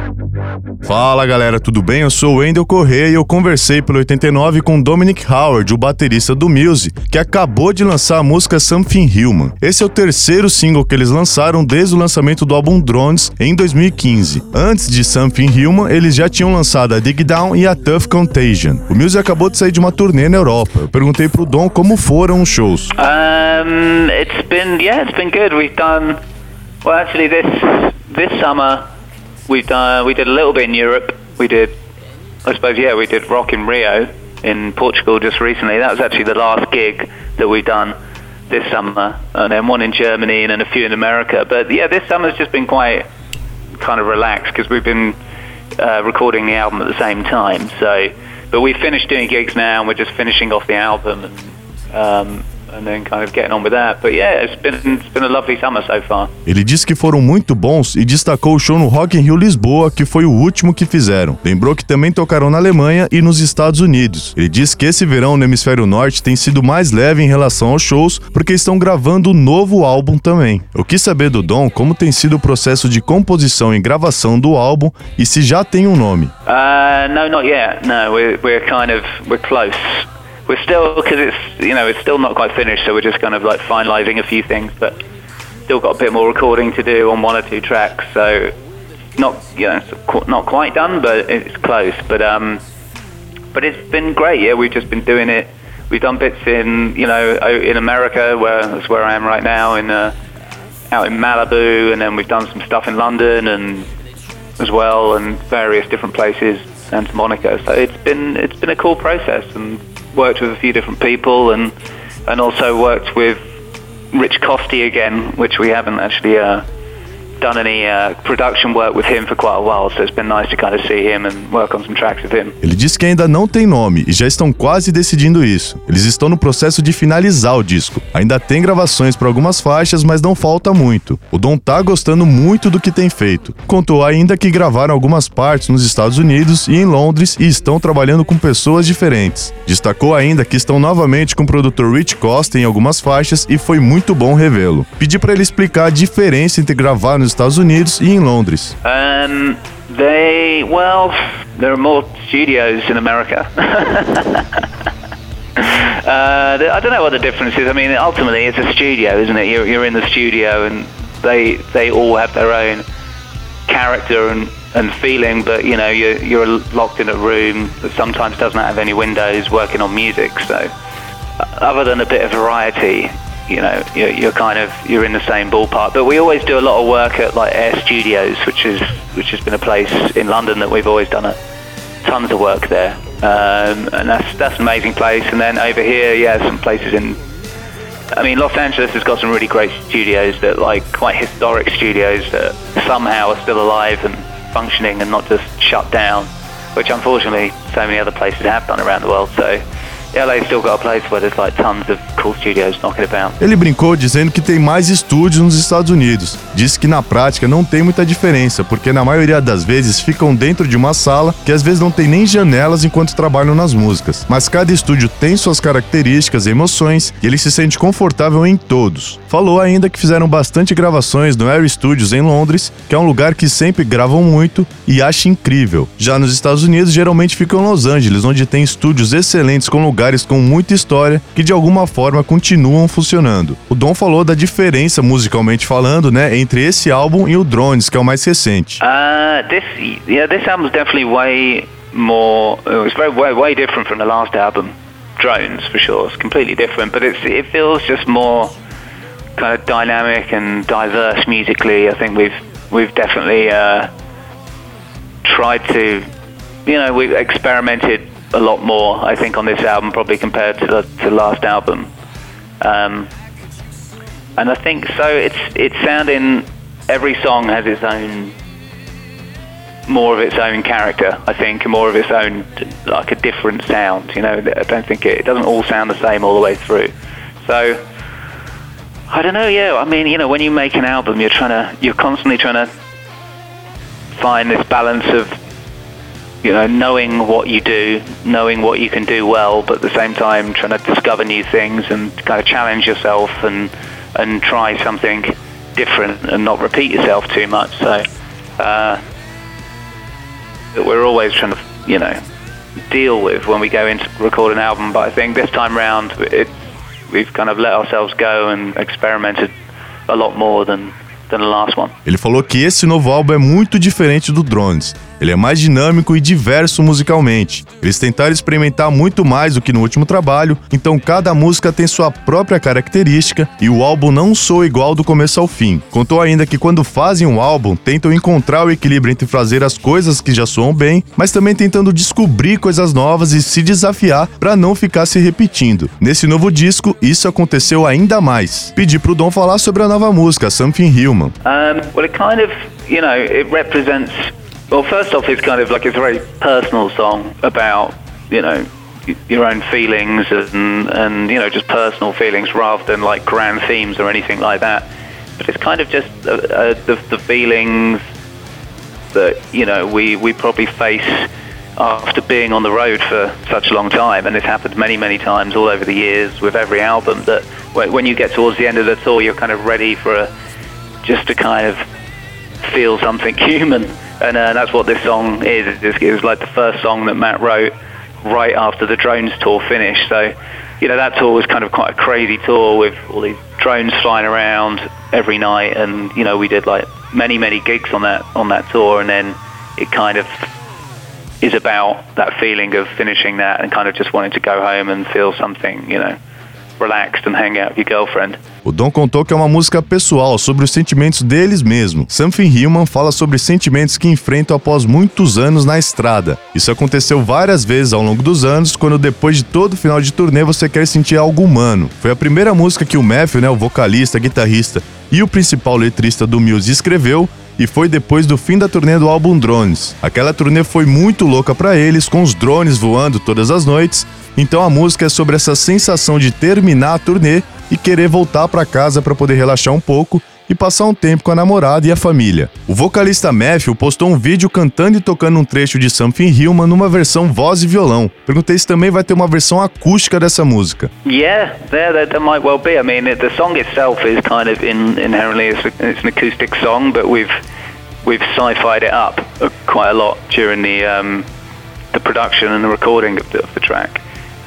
Fala galera, tudo bem? Eu sou o Wendel Corrêa e eu conversei pelo 89 com Dominic Howard, o baterista do Muse, que acabou de lançar a música Something Human. Esse é o terceiro single que eles lançaram desde o lançamento do álbum Drones em 2015. Antes de Something Human, eles já tinham lançado a Dig Down e a Tough Contagion. O Muse acabou de sair de uma turnê na Europa. Eu perguntei pro Dom como foram os shows. It's been good. We've done, well actually this summer we did a little bit in Europe. We did Rock in Rio in Portugal just recently. That was actually the last gig that we've done this summer, and then one in Germany and then a few in America. But yeah, this summer's just been quite kind of relaxed because we've been recording the album at the same time. But we finished doing gigs now, and we're just finishing off the album and then kind of getting on with that. But yeah, it's been a lovely summer so far. Ele disse que foram muito bons e destacou o show no Rock in Rio Lisboa, que foi o último que fizeram. Lembrou que também tocaram na Alemanha e nos Estados Unidos. Ele disse que esse verão no Hemisfério Norte tem sido mais leve em relação aos shows, porque estão gravando um novo álbum também. Eu quis saber do Dom como tem sido o processo de composição e gravação do álbum e se já tem um nome. No, not yet. No, we're close. We're still, because it's still not quite finished, so we're just kind of like finalising a few things, but still got a bit more recording to do on one or two tracks, so not quite done, but it's close. But it's been great. Yeah, we've just been doing it. We've done bits in America, that's where I am right now, out in Malibu, and then we've done some stuff in London and as well, and various different places, Santa Monica. So it's been a cool process, and worked with a few different people and also worked with Rich Costey again, which we haven't actually done any production work with him for quite a while, so it's been nice to kind of see him and work on some tracks with him. Ele disse que ainda não tem nome e já estão quase decidindo isso. Eles estão no processo de finalizar o disco. Ainda tem gravações para algumas faixas, mas não falta muito. O Dom tá gostando muito do que tem feito. Contou ainda que gravaram algumas partes nos Estados Unidos e em Londres e estão trabalhando com pessoas diferentes. Destacou ainda que estão novamente com o produtor Rich Costa em algumas faixas e foi muito bom revê-lo. Pedi para ele explicar a diferença entre gravar nos Estados Unidos e em Londres. There are more studios in America. I don't know what the difference is. I mean, ultimately it's a studio, isn't it? You're in the studio, and they all have their own character and feeling, but you're locked in a room that sometimes doesn't have any windows, working on music. So other than a bit of variety, you're in the same ballpark. But we always do a lot of work at like Air Studios, which has been a place in London that we've always done tons of work there, and that's an amazing place. And then over here, some places Los Angeles has got some really great studios that like quite historic studios that somehow are still alive and functioning and not just shut down, which unfortunately so many other places have done around the world. So LA's still got a place where there's like tons of cool studios knocking about. Ele brincou dizendo que tem mais estúdios nos Estados Unidos. Disse que na prática não tem muita diferença, porque na maioria das vezes ficam dentro de uma sala que às vezes não tem nem janelas enquanto trabalham nas músicas. Mas cada estúdio tem suas características e emoções e ele se sente confortável em todos. Falou ainda que fizeram bastante gravações no Air Studios em Londres, que é um lugar que sempre gravam muito e acha incrível. Já nos Estados Unidos geralmente ficam em Los Angeles, onde tem estúdios excelentes com lugares com muita história que de alguma forma continuam funcionando. O Dom falou da diferença musicalmente falando, entre esse álbum e o Drones, que é o mais recente. This album is definitely way more. It was way different from the last album, Drones, for sure. It's completely different, but it feels just more kind of dynamic and diverse musically. I think we've definitely tried to, we've experimented a lot more, I think, on this album, probably compared to the last album, and I think so. It's sounding. Every song has its own, more of its own character, I think, and more of its own, like a different sound. I don't think it doesn't all sound the same all the way through. So I don't know. Yeah, I mean, when you make an album, you're constantly trying to find this balance of knowing what you do, knowing what you can do well, but at the same time trying to discover new things and kind of challenge yourself and try something different and not repeat yourself too much. So that we're always trying to, deal with when we go in to record an album. But I think this time round, we've kind of let ourselves go and experimented a lot more than the last one. Ele falou que esse novo álbum é muito diferente do Drones. Ele é mais dinâmico e diverso musicalmente. Eles tentaram experimentar muito mais do que no último trabalho, então cada música tem sua própria característica e o álbum não soa igual do começo ao fim. Contou ainda que quando fazem um álbum, tentam encontrar o equilíbrio entre fazer as coisas que já soam bem, mas também tentando descobrir coisas novas e se desafiar para não ficar se repetindo. Nesse novo disco, isso aconteceu ainda mais. Pedi pro Dom falar sobre a nova música, Something Human. Well, it kind of, it represents... Well, first off, it's kind of like it's a very personal song about, your own feelings and just personal feelings rather than like grand themes or anything like that. But it's kind of just the feelings that, we probably face after being on the road for such a long time. And it's happened many, many times all over the years with every album that when you get towards the end of the tour, you're kind of ready for just to kind of feel something human. And that's what this song is. It was like the first song that Matt wrote right after the Drones tour finished. So, that tour was kind of quite a crazy tour with all these drones flying around every night. And, we did like many, many gigs on that tour. And then it kind of is about that feeling of finishing that and kind of just wanting to go home and feel something, relaxed and hang out with your girlfriend. O Dom contou que é uma música pessoal, sobre os sentimentos deles mesmos. Something Human fala sobre sentimentos que enfrentam após muitos anos na estrada. Isso aconteceu várias vezes ao longo dos anos, quando depois de todo final de turnê você quer sentir algo humano. Foi a primeira música que o Matthew, o vocalista, guitarrista e o principal letrista do Muse escreveu, e foi depois do fim da turnê do álbum Drones. Aquela turnê foi muito louca pra eles, com os drones voando todas as noites, então a música é sobre essa sensação de terminar a turnê e querer voltar pra casa pra poder relaxar um pouco e passar um tempo com a namorada e a família. O vocalista Matthew postou um vídeo cantando e tocando um trecho de Something Human numa versão voz e violão. Perguntei se também vai ter uma versão acústica dessa música. Yeah, there might well be. I mean, the song itself is kind of inherently it's an acoustic song, but we've sci-fied it up quite a lot during the production and the recording of the track.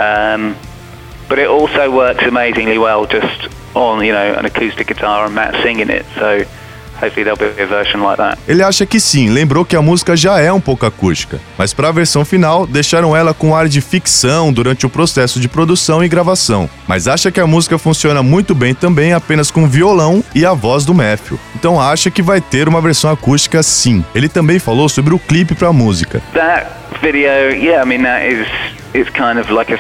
But it also works amazingly well just on, an acoustic guitar and Matt singing it, so hopefully there'll be a version like that. Ele acha que sim, lembrou que a música já é um pouco acústica, mas para a versão final deixaram ela com ar de ficção durante o processo de produção e gravação. Mas acha que a música funciona muito bem também apenas com violão e a voz do Matthew. Então acha que vai ter uma versão acústica sim. Ele também falou sobre o clipe para a música. That video, yeah, I mean it's kind of like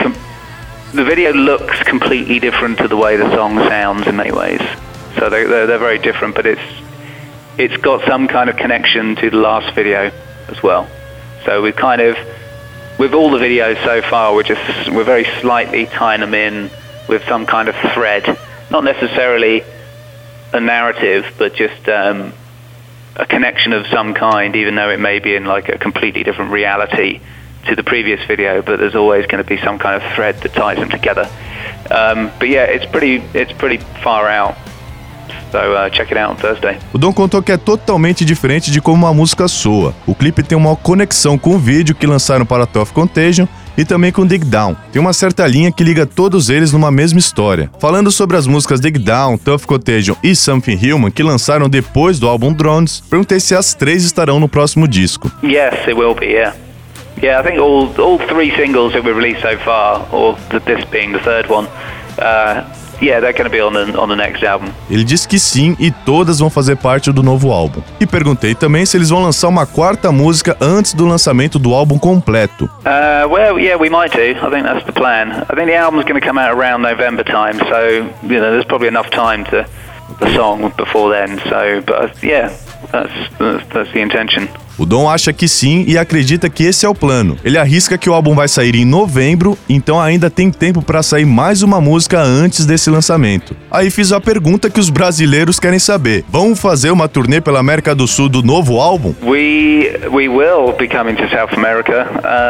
the video looks completely different to the way the song sounds in many ways. So they're very different, but it's got some kind of connection to the last video as well. So we've kind of, with all the videos so far, we're very slightly tying them in with some kind of thread, not necessarily a narrative, but just a connection of some kind, even though it may be in like a completely different reality to the previous video, but there's always going to be some kind of thread that ties them together. But yeah, it's pretty far out. So check it out on Thursday. O Dom contou que é totalmente diferente de como a música soa. O clipe tem uma conexão com o vídeo que lançaram para Tough Contagion e também com Dig Down. Tem uma certa linha que liga todos eles numa mesma história. Falando sobre as músicas Dig Down, Tough Contagion e Something Human, que lançaram depois do álbum Drones, perguntei se as três estarão no próximo disco. Yes, it will be, yeah. Yeah, I think all three singles that we've released so far, or this being the third one, yeah, they're going to be on the next album. Ele disse que sim e todas vão fazer parte do novo álbum. E perguntei também se eles vão lançar uma quarta música antes do lançamento do álbum completo. Well, yeah, we might do. I think that's the plan. I think the album's going to come out around November time, so there's probably enough time to the song before then. So, but yeah, that's the intention. O Dom acha que sim e acredita que esse é o plano. Ele arrisca que o álbum vai sair em novembro, então ainda tem tempo para sair mais uma música antes desse lançamento. Aí fiz a pergunta que os brasileiros querem saber. Vão fazer uma turnê pela América do Sul do novo álbum? We will be coming to South America.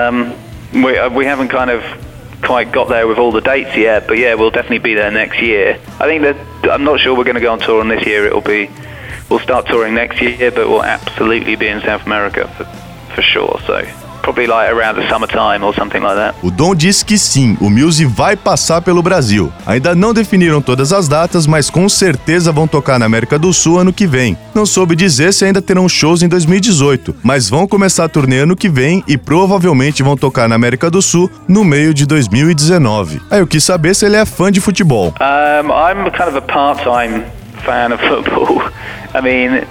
We haven't kind of quite got there with all the dates yet, but yeah, we'll definitely be there next year. I think that I'm not sure we're going to go on tour on this year. We'll start touring next year, but we'll absolutely be in South America for sure. So probably like around the summertime or something like that. O Dom disse que sim, o Muse vai passar pelo Brasil. Ainda não definiram todas as datas, mas com certeza vão tocar na América do Sul ano que vem. Não soube dizer se ainda terão shows em 2018, mas vão começar a turnê ano que vem e provavelmente vão tocar na América do Sul no meio de 2019. Aí eu quis saber se ele é fã de futebol. I'm kind of a part-time fan of football. I mean,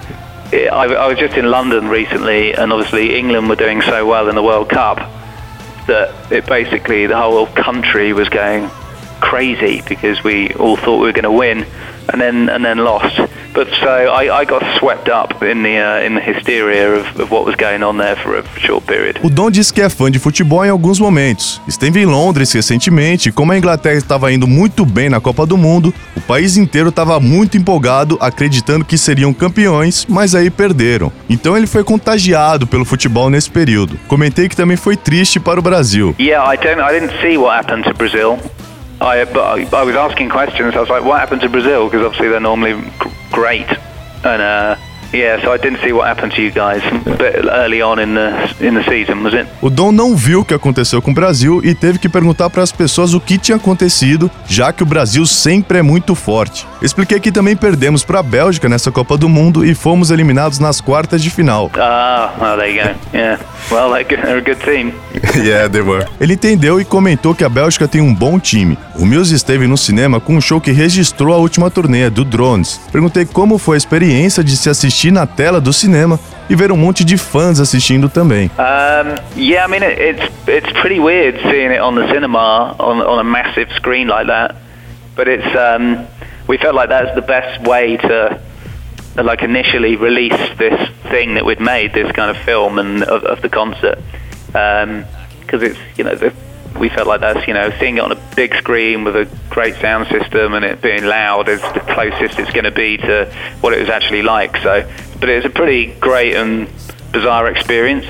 I was just in London recently, and obviously England were doing so well in the World Cup that basically the whole country was going crazy because we all thought we were going to win, and then lost. But so I got swept up in the hysteria of what was going on there for a short period. O Dom disse que é fã de futebol em alguns momentos. Esteve em Londres recentemente e como a Inglaterra estava indo muito bem na Copa do Mundo, o país inteiro estava muito empolgado, acreditando que seriam campeões, mas aí perderam. Então ele foi contagiado pelo futebol nesse período. Comentei que também foi triste para o Brasil. Yeah, I didn't see what happened to Brazil. I was asking questions. I was like, what happened to Brazil? Because obviously they're normally great, and so I didn't see what happened to you guys a bit early on in the season, was it? O Dom não viu o que aconteceu com o Brasil e teve que perguntar para as pessoas o que tinha acontecido, já que o Brasil sempre é muito forte. Expliquei que também perdemos para a Bélgica nessa Copa do Mundo e fomos eliminados nas quartas de final. Well, there you go. Yeah. Well, they're a good team. Yeah, they were. Ele entendeu e comentou que a Bélgica tem um bom time. O Muse esteve no cinema com um show que registrou a última turnê, do Drones. Perguntei como foi a experiência de se assistir na tela do cinema e ver um monte de fãs assistindo também. Yeah, I mean it's pretty weird seeing it on the cinema on a massive screen like that. But it's we felt like that's the best way to like initially release this thing that we'd made, this kind of film and of the concert, because it's we felt like that's seeing it on a big screen with a great sound system and it being loud is the closest it's going to be to what it was actually like. So, but it was a pretty great and bizarre experience.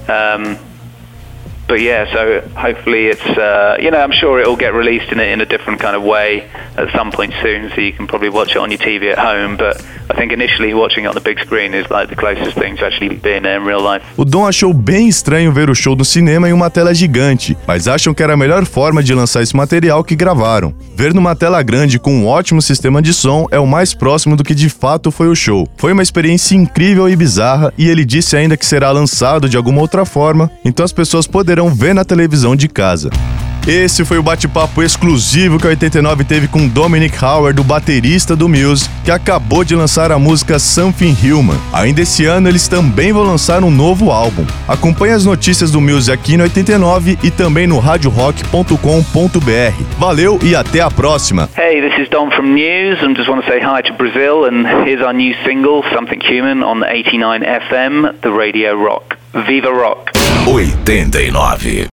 But yeah, so hopefully it's I'm sure it'll get released in a different kind of way at some point soon, so you can probably watch it on your TV at home. But I think initially watching it on the big screen is like the closest thing to actually being there in real life. O Dom achou bem estranho ver o show no cinema em uma tela gigante, mas acham que era a melhor forma de lançar esse material que gravaram. Ver numa tela grande com um ótimo sistema de som é o mais próximo do que de fato foi o show. Foi uma experiência incrível e bizarra, e ele disse ainda que será lançado de alguma outra forma, então as pessoas poderão ver na televisão de casa. Esse foi o bate-papo exclusivo que a 89 teve com Dominic Howard, o baterista do Muse, que acabou de lançar a música Something Human. Ainda esse ano eles também vão lançar um novo álbum. Acompanhe as notícias do Muse aqui no 89 e também no radiorock.com.br. Valeu e até a próxima! Hey, this is Dom from Muse and just want to say hi to Brazil, and here's our new single Something Human on 89 FM, the Radio Rock. Viva Rock! 89